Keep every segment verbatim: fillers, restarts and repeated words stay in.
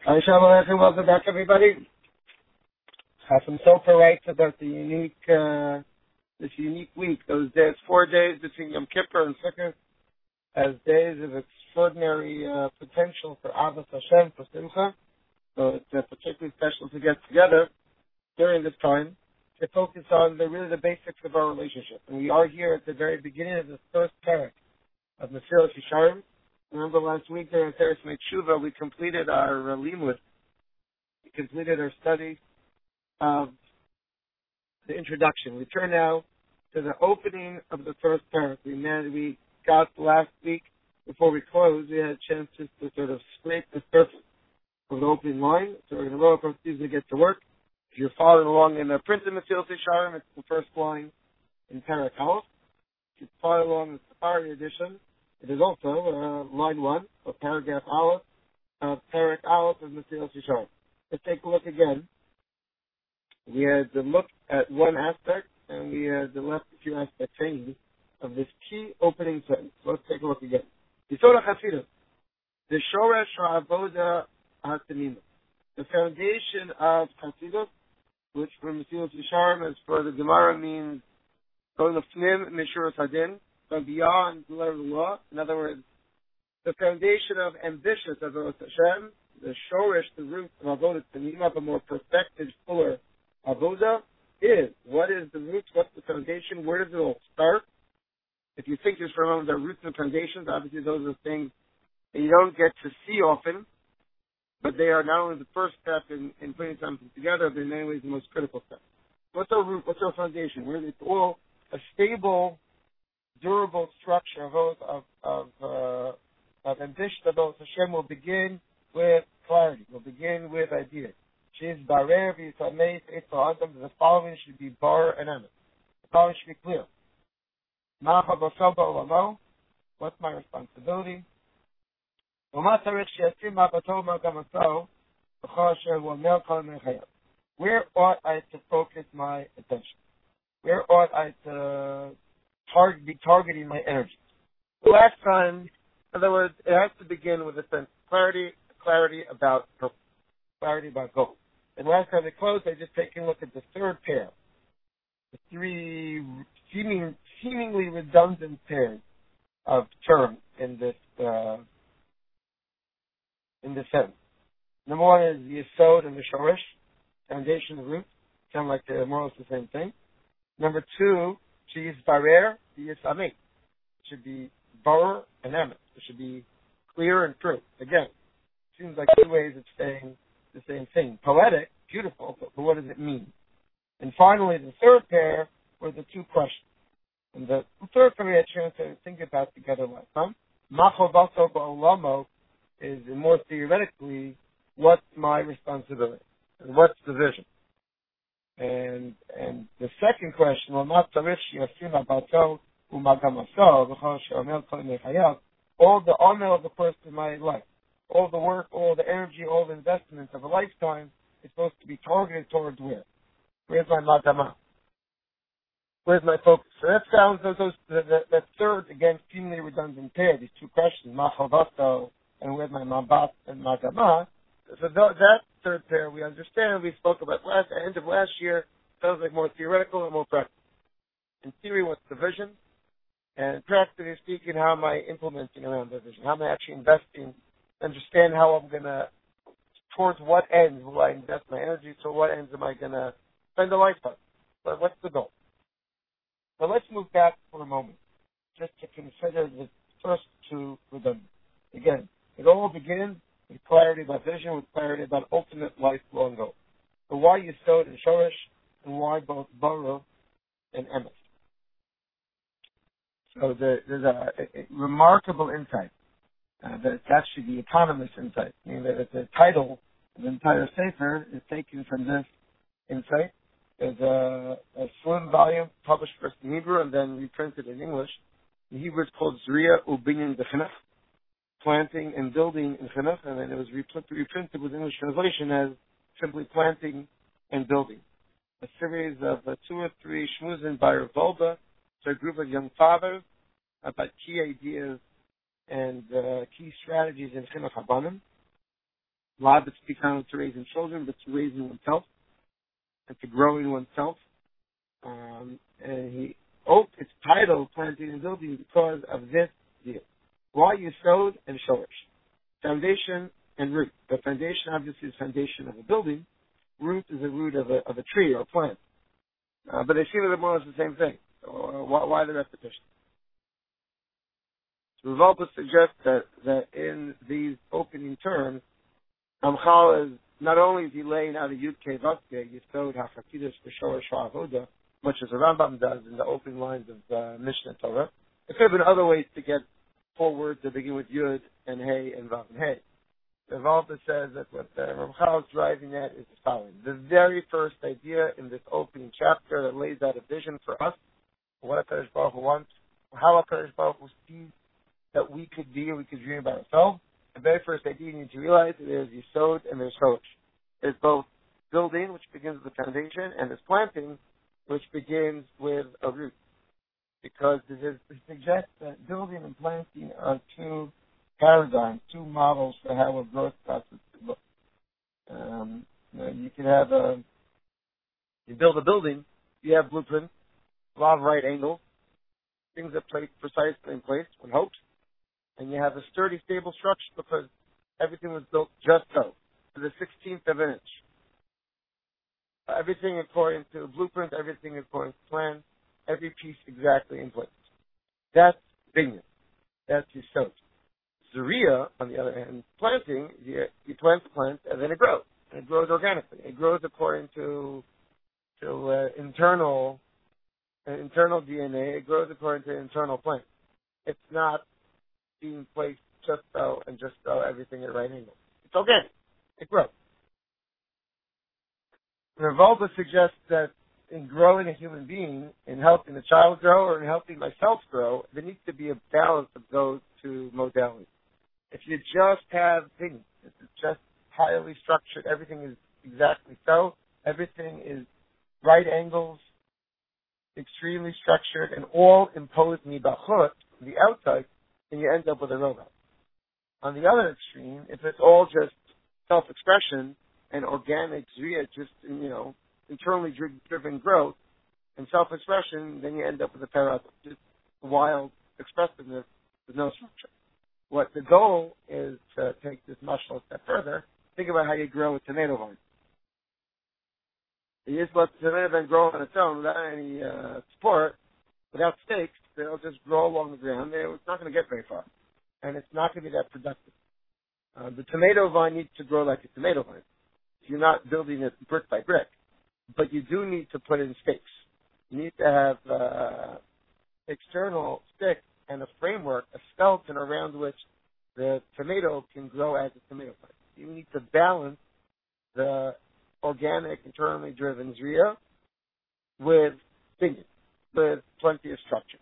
Hi, Shalom Aleichem. Welcome back, everybody. Have some sofa rights about the unique, uh, this unique week. Those days, four days between Yom Kippur and Sukkot, as days of extraordinary uh, potential for Avos Hashem, for Simcha. So it's uh, particularly special to get together during this time to focus on the really the basics of our relationship. And we are here at the very beginning of the first parak of Mesilas Yesharim. Remember last week during Teres Tshuva, we completed our uh, limud. We completed our study of the introduction. We turn now to the opening of the first parak. We man, we got last week before we closed. We had a chance just to sort of scrape the surface of the opening line. So we're going to roll up our sleeves and get to work. If you're following along in the printed Mesilas Yesharim, it's the first line in parak Aleph. If you follow along in the Safari edition, it is also uh, line one of paragraph Aleph of parak Aleph of Mesilas Yesharim. Let's take a look again. We had to look at one aspect, and we had to left a few aspects hanging of this key opening sentence. Let's take a look again. Yisod HaChasidus, the Shoresh HaAvoda HaTamima, the foundation of Chasidus, which for Mesilas Yesharim, as for the Gemara, means going to Fnim Mishuras Hadin, from beyond the letter of the law. In other words, the foundation of ambitious Avodas Hashem, the Shoresh, the root of Avodah Tamima, a more perfected, fuller Avodah, is, what is the root, what's the foundation, where does it all start? If you think just for a moment about roots and foundations, obviously those are the things that you don't get to see often, but they are not only the first step in, in putting something together, but in many ways the most critical step. What's our root, what's our foundation? Where it's all a stable, durable structure of of of, uh, of ambition about Hashem will begin with clarity. Will begin with ideas. She's barer v'yisamei eitz The following should be bar and emes. The following should be clear. Ma'acha b'sol ba'olamo. What's my responsibility? U'ma tzarich she'yasim ma'apato ma'gamaso b'chol asher hu'omer kol yemei chayav. Where ought I to focus my attention? Where ought I to Target, be targeting my energy? The last time, in other words, it has to begin with a sense of clarity, clarity about purpose, clarity about goal. And last time we closed, I just taken a look at the third pair, the three seeming, seemingly redundant pairs of terms in this uh, in this sentence. Number one is the Yesod and the Shoresh, foundation, the root. Sound like they're more or less the same thing. Number two, she is barer, she is amit. It should be bar and emet. It should be clear and true. Again, seems like two ways of saying the same thing. Poetic, beautiful, but, but what does it mean? And finally, the third pair were the two questions. And the third pair we had a chance to think about together last time. Macho baso ba'olamo is more theoretically, what's my responsibility? And what's the vision? And and the second question, all the honor of the person in my life, all the work, all the energy, all the investments of a lifetime is supposed to be targeted towards where? Where's my madama? Where's my focus? So that sounds those, those that, that, that third again seemingly redundant pair. These two questions, machavasto and where's my mabat and madama. So th- that third pair we understand, we spoke about last at the end of last year, sounds like more theoretical and more practical. In theory, what's the vision? And practically speaking, how am I implementing around the vision? How am I actually investing? Understand how I'm going to, towards what ends will I invest my energy? So what ends am I going to spend a lifetime? But what's the goal? But let's move back for a moment, just to consider the first two redundant. Again, it all begins with clarity about vision, with clarity about ultimate lifelong goal. So why Yesod and Shoresh, and why both Bara and Emes? So the, there's a, a, a remarkable insight. Uh, that it's actually the economist insight. Meaning that the title of the entire Sefer is taken from this insight. There's a, a slim volume published first in Hebrew and then reprinted in English. In Hebrew it's called Zriya Ubinyan B'Chinuch, planting and building in Chinuch, and then it was reprinted, reprinted with English translation as simply planting and building. A series of uh, two or three shmuzin by Rav Wolbe, to a group of young fathers about key ideas and uh, key strategies in Chinuch Habanim. Lab, it's become to raising children, but to raising oneself and to growing oneself. Um, and he, oh, it's titled Planting and Building because of this deal. Why you sowed and shorish. Foundation and root. The foundation obviously is foundation of a building. Root is a root of a, of a tree or a plant. Uh, but they seem a bit more or less the same thing. So, uh, why, why the repetition? So Revolta suggests that, that in these opening terms, Ramchal is not only is he laying out a Yud Kei Vaske, Yisod HaChakidosh B'Shor Sha'avoda, much as the Rambam does in the opening lines of uh, Mishnah Torah. There could have been other ways to get four words that begin with Yud and Hey and Vav and Hey. The Revolta says that what uh, Ramchal is driving at is the following. The very first idea in this opening chapter that lays out a vision for us, what HaKadosh Baruch Hu wants, how HaKadosh Baruch Hu sees that we could be and we could dream about ourselves. The very first idea you need to realize is there's Yisod and there's Shorish. There's both building, which begins with the foundation, and there's planting, which begins with a root. Because it, is, it suggests that building and planting are two paradigms, two models for how a growth process could look. Um, you know, you can have a, you build a building, you have blueprints, a lot of right angles, things that place precisely in place with hopes, and you have a sturdy, stable structure because everything was built just so, to the sixteenth of an inch. Everything according to blueprint, everything according to plan, every piece exactly in place. That's binyan. That's Yisod. Zuriya, on the other hand, planting, you, you plant the plant and then it grows. And it grows organically. It grows according to to uh, internal uh, internal D N A. It grows according to internal plant. It's not being placed just so and just so everything at right angle. It's organic. It grows. Revolta suggests that in growing a human being, in helping a child grow or in helping myself grow, there needs to be a balance of those two modalities. If you just have things, if it's just highly structured, everything is exactly so, everything is right angles, extremely structured, and all imposed mibachut, from the outside, then you end up with a robot. On the other extreme, if it's all just self-expression and organic zriya, just, you know, internally driven growth and self-expression, then you end up with a paradox, just wild expressiveness with no structure. What the goal is to take this mushroom a step further. Think about how you grow a tomato vine. You just let the tomato vine grow on its own without any uh, support, without stakes. They'll just grow along the ground. It's not going to get very far, and it's not going to be that productive. Uh, the tomato vine needs to grow like a tomato vine. You're not building it brick by brick, but you do need to put in stakes. You need to have uh, external sticks and a framework, a skeleton around which the tomato can grow as a tomato plant. You need to balance the organic, internally driven zriya with binyan, with plenty of structure.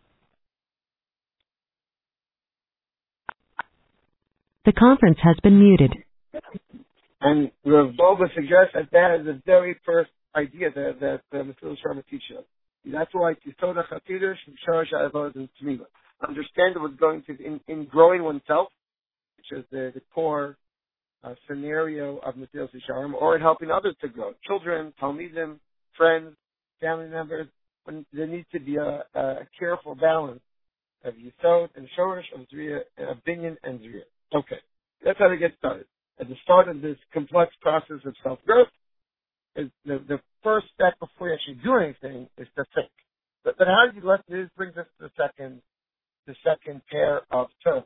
The conference has been muted. And Rav Bova suggests that that is the very first idea that that the Mesilas Yesharim teaches us. That's why Yisod HaChakidosh B'Shor Sha'avoda and Tzmiva. Understand what's going to in, in growing oneself, which is the, the core uh, scenario of Mesilas Yesharim, or in helping others to grow. Children, talmidim, friends, family members. When there needs to be a, a careful balance of Yisod and Shorish, of Zriya, of Binyan and Zriya. Okay, that's how they get started. At the start of this complex process of self-growth, is the, the first step before you actually do anything is to think. But, but how do you let this brings us to the second, the second pair of terms.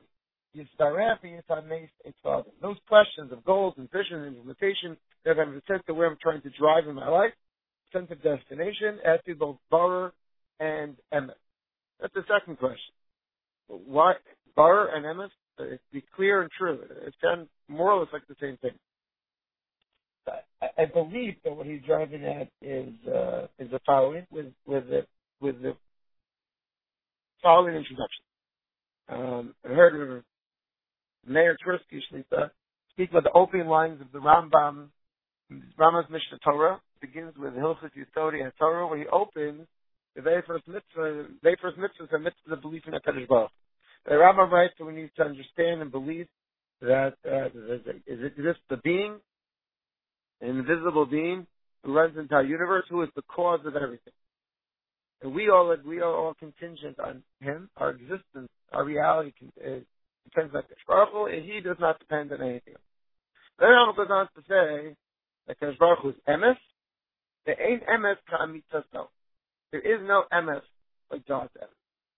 Those questions of goals and vision and implementation that have a sense of where I'm trying to drive in my life, sense of destination, as to both Barer and Emes. That's the second question. Why Barer and Emes? Uh, be clear and true. It sounds more or less like the same thing. I, I believe that what he's driving at is uh, is the following with with the with the following introduction. Um, I heard Mayor Tversky Shlita speak about the opening lines of the Rambam. Rambam's Mishnah Torah begins with Hilchos Yisodi HaTorah, where he opens the very first mitzvah. The very first mitzvah is a mitzvah of belief in HaKadosh Baruch Hu. The Rambam writes that we need to understand and believe that uh, is it just the being, an invisible being who runs the entire universe, who is the cause of everything. And we all we are all contingent on him. Our existence, our reality is, depends on Baruch Hu, and he does not depend on anything else. Then Rambam goes on to say that Baruch Hu is emes. There ain't emes ka'amitas no. There is no emes like God's emes.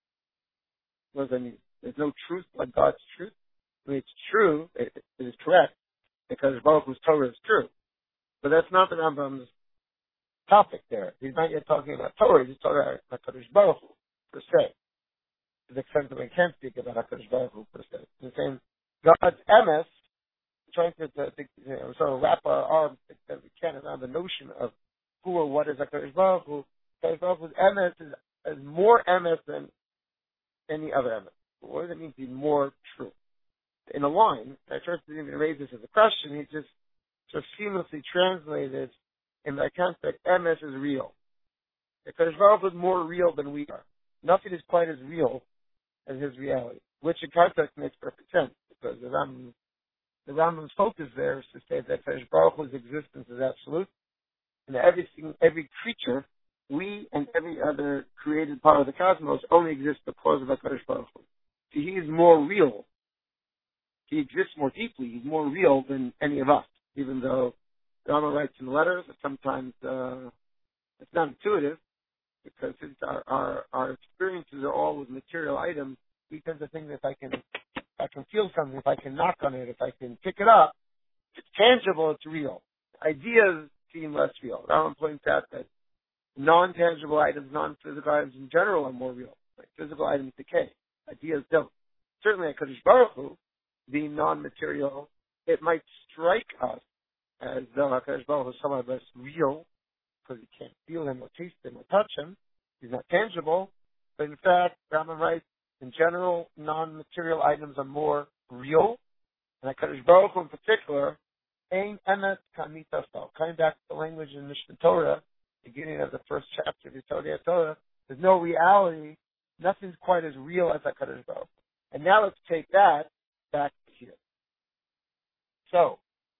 What does that mean? There's no truth like God's truth. I mean, it's true. It, it is correct because Baruch Hu's Torah is true. But that's not the Rambam's topic there. He's not yet talking about Torah. He's talking about HaKadosh Baruch Hu per se. To the extent that we can't speak about HaKadosh Baruch Hu per se. He's saying God's emes, trying to, to, to you know, sort of wrap our arms that we can around the notion of who or what is HaKadosh Baruch Hu. HaKadosh Baruch Hu's emes is, is more emes than any other emes. What does it mean to be more true? In a line, I first didn't even raise this as a question, he just sort of seamlessly translated in that context, emes is real. Because Baruch Hu is more real than we are. Nothing is quite as real as his reality, which in context makes perfect sense, because the Rambam, the Rambam's focus there is to say that Baruch Hu's existence is absolute, and that everything, every creature, we and every other created part of the cosmos only exists because of HaKadosh Baruch Hu. See, he is more real. He exists more deeply. He's more real than any of us, even though the Rambam writes in letters that sometimes uh, it's not intuitive, because since our, our our experiences are all with material items, we tend to think that if I can if I can feel something, if I can knock on it, if I can pick it up, it's tangible, it's real. Ideas seem less real. Rambam points out that non-tangible items, non-physical items in general are more real. Like physical items decay. Ideas don't. Certainly, HaKadosh Baruch Hu, being non-material, it might strike us as though HaKadosh Baruch Hu is somewhat less real, because you can't feel him or taste him or touch him. He's not tangible. But in fact, Rambam writes, in general, non-material items are more real. And HaKadosh Baruch Hu in particular, Ein Emes Ka'amitas No. Coming back to the language in Mishnah Torah, beginning of the first chapter of Yesodei HaTorah, there's no reality, nothing's quite as real as HaKadosh Baruch Hu. And now let's take that back to here. So,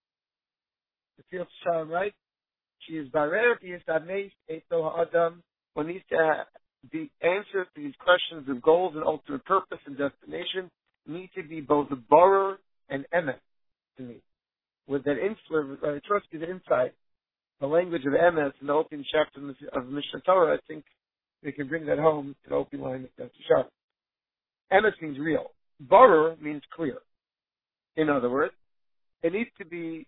the field Shalom, right? She is barer v'yisameis eto ha'adam. One needs to have the answers to these questions of goals and ultimate purpose and destination need to be both barer and emes to me. With that influence, I trust you the insight, the language of emes in the opening chapter of Mishnah Torah. I think we can bring that home to the opening line of Dr. Sharp. Emes means real. Barer means clear. In other words, it needs to be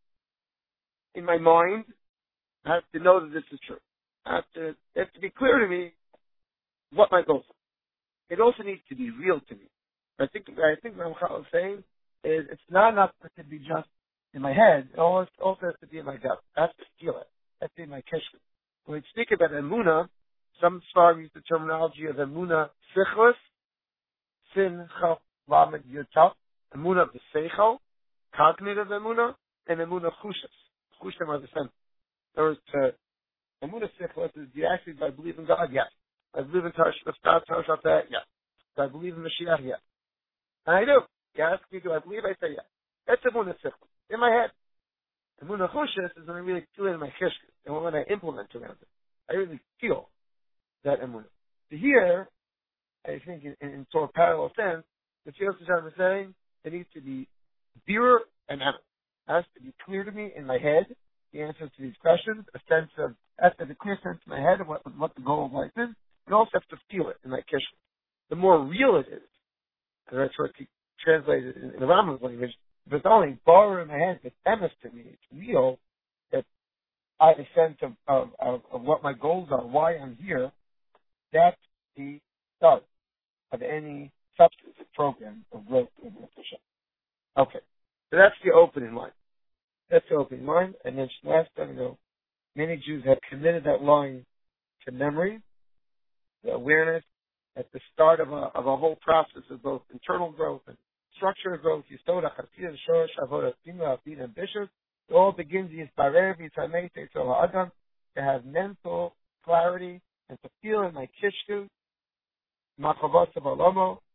in my mind. I have to know that this is true. I have to, it has to be clear to me what my goals are. It also needs to be real to me. I think I think what I'm saying is it's not enough for it to be just in my head. It also, also has to be in my gut. I have to feel it. It has to be in my kishka. When we speak about emunah, some Sfarim use the terminology of emunah sichos, sin, chaf, lamed, yutaf, emunah of the seichel, cognitive emunah, and emunah chushas. Chushas are the same. In other words, to emunah sichos is, do you actually, do I believe in God? Yes. I believe in Tarsh, Tarsh, Tarsh, yes. Do I believe in Mashiach? Yes. And I do. You ask me, do I believe? I say yes. That's emunah sichos. In my head. Emunah chushas is when I really feel it in my kishka, and when I implement around it. I really feel that emunah. So here, I think in, in sort of parallel sense, the Field Hashem is saying it needs to be pure and emes. It has to be clear to me in my head the answers to these questions, a sense of, has to have a clear sense in my head of what, what the goal of life is, and also have to feel it in my kishka. The more real it is, and that's what he translated in, in the Rambam's language, if it's only bar in my head, it's emes to me, it's real, that I have a sense of, of, of, of what my goals are, why I'm here, that's the start of any substantive program of growth in Hashem. Okay, so that's the opening line. That's the opening line. I mentioned last time ago, many Jews have committed that line to memory, the awareness at the start of a, of a whole process of both internal growth and structural growth. Yisod HaChatzir, Shorosh, Avodah, Tzimah, Avdin, and Bishop. It all begins Yisbarer, Yitzamei, Tetzol HaAdam, to have mental clarity and to feel in my kishku, Machavot of Alomo,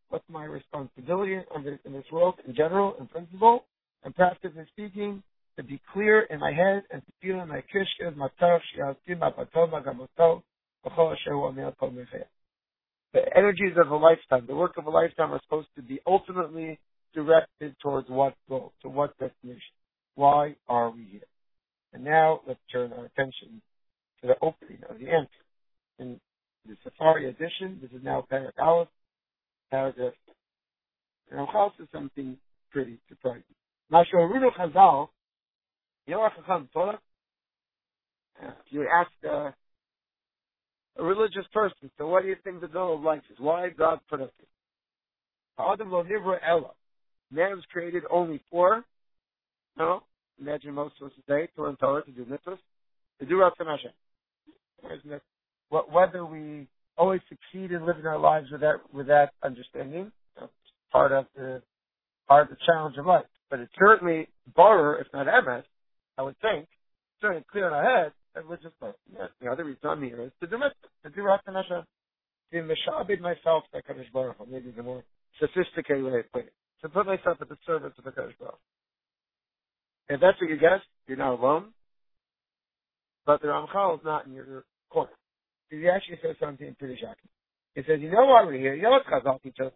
What's my responsibility in this, in this world in general, in principle, and practically speaking, to be clear in my head and to feel in my kishkas, my taf, shi'atim, my patov, my gamotov, v'chol asher hu amir kol mechayah. The energies of a lifetime, the work of a lifetime are supposed to be ultimately directed towards what goal, to what destination. Why are we here? And now let's turn our attention to the opening of the answer. In the Safari edition, this is now Parak Aleph, paragraph. And Ramchal says something pretty surprising. Mashoruno Chazal, Yoach Chacham Torah, if you ask uh, a religious person, so what do you think the goal of life is? Why God put us here? Adam lo nivra ella. Man was created only for, no, imagine most of us today, to learn Torah, to do mitzvahs, to do Ratzon Hashem. Whether we always succeed in living our lives with that, with that understanding, that's part of the, part of the challenge of life. But it's certainly borrower, if not emes, I would think, certainly clear in our head, that we're just like, yes, the other reason I'm here is to do mitzvah, to do Ratzon Hashem, to mishabed myself by Kadosh Baruch Hu, maybe the more sophisticated way of putting it, to put myself at the service of the Kadosh Baruch Hu. If that's what you guess, you're not alone, but the Ramchal is not in your corner. He actually says something pretty shocking. He says, you know why we're here? You know what Chazal teaches us?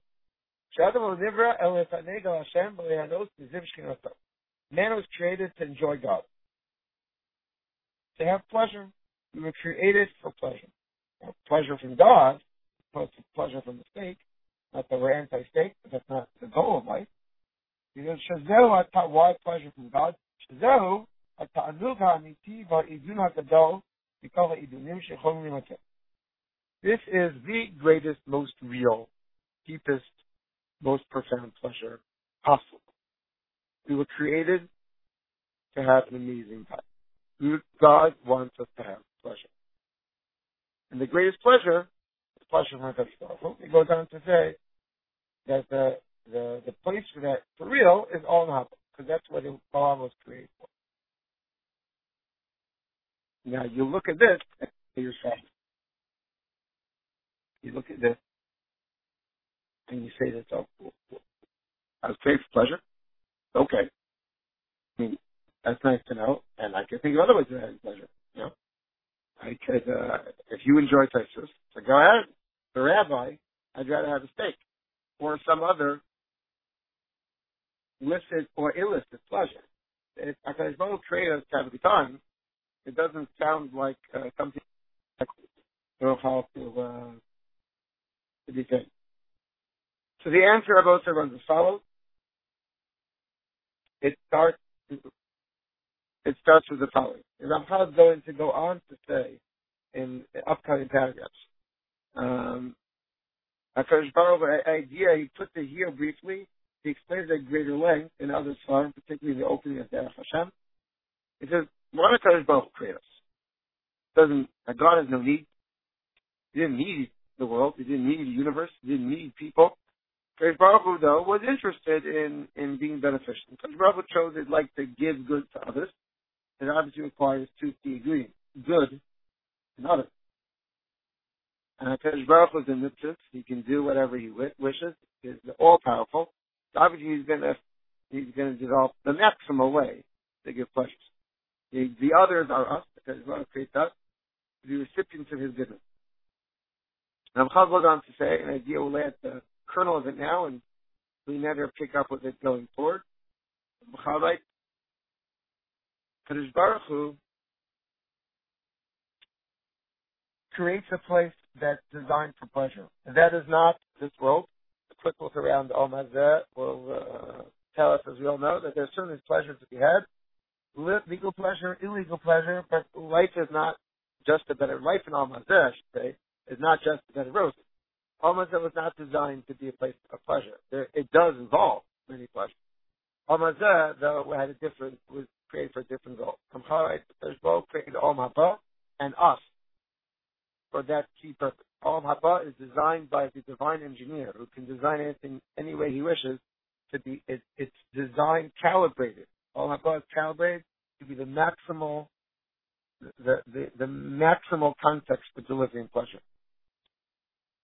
Man was created to enjoy God, to have pleasure. We were created for pleasure. Now, pleasure from God, as opposed to pleasure from the steak. Not that we're anti-steak, but that's not the goal of life. Because why pleasure from God? This is the greatest, most real, deepest, most profound pleasure possible. We were created to have an amazing time. God wants us to have pleasure. And the greatest pleasure is pleasure from HaKadosh Baruch Hu. He goes on to say that the, the, the place for that, for real, is all in Haba, because that's what Balaam was created for. Now, you look at this, and you're shocked. You look at this, and you say to yourself, I was created for pleasure? Okay. I mean, that's nice to know, and I can think of other ways of having pleasure. You know, I could, uh, if you enjoy Texas, so go ahead. The rabbi, I'd rather have a steak or some other licit or illicit pleasure. If HaKadosh Baruch Hu created us to have a good time, it doesn't sound like uh, something like we'll have to, uh, to be said. So the answer of Osa runs as follows. It starts. It starts with the following. Ramchal is going to go on to say in upcoming paragraphs. Um, HaKadosh Baruch Hu idea he put it here briefly. He explains at greater length in other forms, particularly in the opening of Derech Hashem. He says, "Why did HaKadosh Baruch Hu create us? Doesn't God has no need? He didn't need the world. He didn't need the universe. He didn't need people. HaKadosh Baruch Hu, though, was interested in, in being beneficial. HaKadosh Baruch Hu chose it like to give good to others. It obviously requires two key ingredients: good and other. And HaKadosh Baruch Hu is in mitzvahs. He can do whatever he wishes. He's all powerful. So obviously, he's going to he's going to develop the maximal way to give pleasures. The, the others are us, because God creates us, to be recipients of His goodness. And Ramchal goes on to say, an idea we'll lay at the kernel of it now, and we never pick up with it going forward. Ramchal writes, Kadosh Baruch Hu creates a place that's designed for pleasure. And that is not this world. A quick look around Olam Hazeh will uh, tell us, as we all know, that there's certainly pleasure to be had. Legal pleasure, illegal pleasure, but life is not just a better life in Olam Hazeh, I should say, is not just a bed of roses. Olam Hazeh was not designed to be a place of pleasure. There, it does involve many pleasures. Olam Hazeh, though, had a different, was created for a different goal. There's both created Olam Haba and us for that key purpose. Olam Haba is designed by the divine engineer who can design anything any way he wishes to be. It, it's designed calibrated. Olam Haba is calibrated to be the maximal, the, the, the maximal context for delivering pleasure.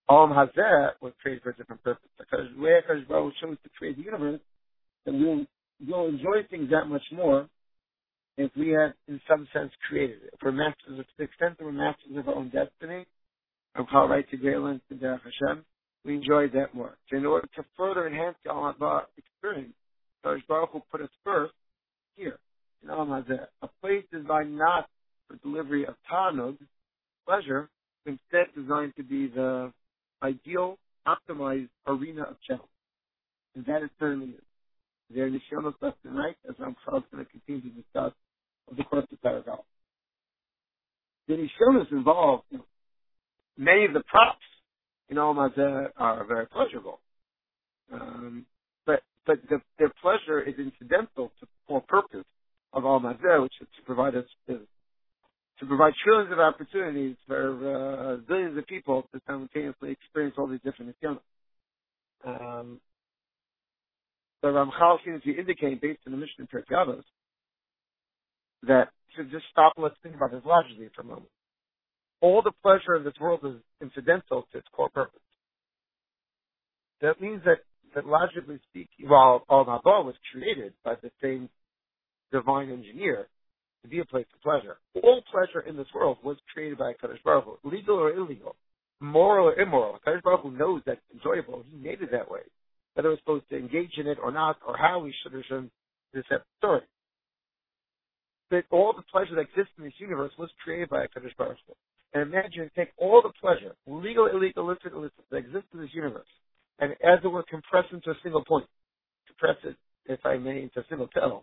Olam Hazeh was created for a different purpose. Because where Hakadosh Baruch Hu chose to create the universe, then we'll, we'll enjoy things that much more if we had, in some sense, created it. If we're masters, to the extent that we're masters of our own destiny, and call right to great lengths to Derech Hashem, we enjoy that more. So in order to further enhance the Olam Haba experience, Hakadosh Baruch Hu put us first here in Olam Hazeh, a place designed not for delivery of Tanug, pleasure, but instead designed to be the ideal, optimized arena of challenge. And that it certainly is. There are Nisyonos left and right, as Ramchal is going to continue to discuss over the course of the paragraph. The Nisyonos involved, you know, many of the props in Olam Hazeh are very pleasurable. Um, but but the, their pleasure is incidental to the core purpose of Olam Hazeh, which is to provide us to, to provide trillions of opportunities for uh, billions of people to simultaneously experience all these different Nisyonos. Um, So Ramchal seems to indicate, based on the Mishnah in Pirkei Avos, that to just stop and let's think about this logically for a moment. All the pleasure of this world is incidental to its core purpose. That means that, that logically speaking, while Olam Haba was created by the same divine engineer to be a place of pleasure, all pleasure in this world was created by Hakadosh Baruch Hu, legal or illegal, moral or immoral. Hakadosh Baruch Hu knows that's enjoyable. He made it that way. Whether we're supposed to engage in it or not, or how we should or shouldn't, is a separate story. But all the pleasure that exists in this universe was created by Hakadosh Baruch Hu. And imagine, take all the pleasure, legal, illegal, illicit, illicit, that exists in this universe, and as it were, compress into a single point, compress it, if I may, into a single petal.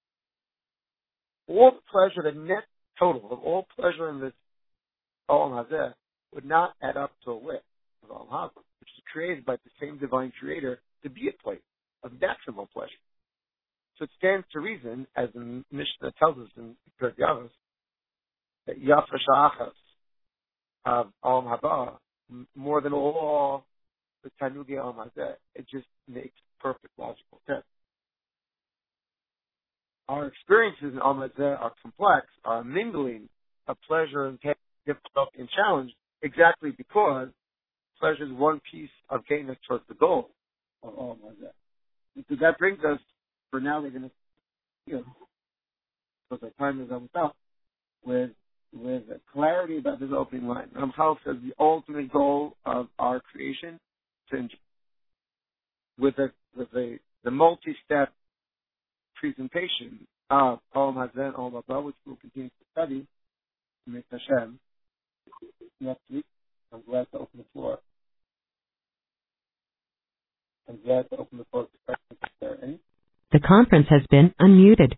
All the pleasure, the net total of all pleasure in this Olam Hazeh would not add up to a whit of Olam Haba, which is created by the same divine creator to be a place of maximal pleasure. So it stands to reason, as the Mishnah tells us in Pirkei Avos, that Yafa Sha'achas of Olam Haba, more than all the Tanugi Olam Hazeh, it just makes perfect logical sense. Our experiences in Olam Hazeh are complex, are a mingling of pleasure and pain, difficulty and challenge, exactly because pleasure is one piece of getting us towards the goal of Olam Hazeh. And so that brings us, for now we're going to, you know, because our time is almost up, with with a clarity about this opening line. Ramchal says the ultimate goal of our creation to enjoy, with a with a the multi-step presentation of Olam Hazeh and Olam Haba, which we'll continue to study with Hashem next week. I'm glad to open the floor. I'm glad to open the floor to questions if there are any. The conference has been unmuted.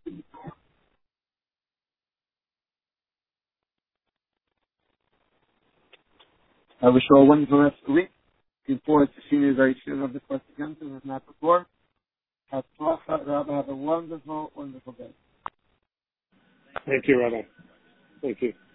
I wish you all a wonderful rest of the week. Looking forward to seeing you very soon over the course of the conference, if not before. Have a wonderful, wonderful day. Thank you, Rabbi. Thank you.